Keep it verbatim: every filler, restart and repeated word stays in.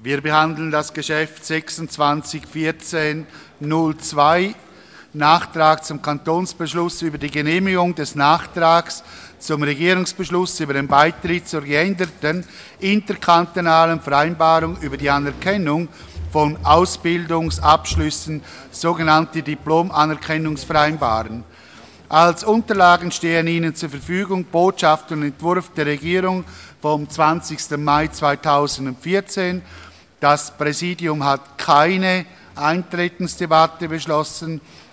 Wir behandeln das Geschäft sechsundzwanzig vierzehn null zwei, Nachtrag zum Kantonsbeschluss über die Genehmigung des Nachtrags zum Regierungsbeschluss über den Beitritt zur geänderten interkantonalen Vereinbarung über die Anerkennung von Ausbildungsabschlüssen, sogenannte Diplom-Anerkennungsvereinbaren. Als Unterlagen stehen Ihnen zur Verfügung Botschaft und Entwurf der Regierung vom zwanzigsten Mai zweitausendvierzehn. Das Präsidium hat keine Eintretensdebatte beschlossen.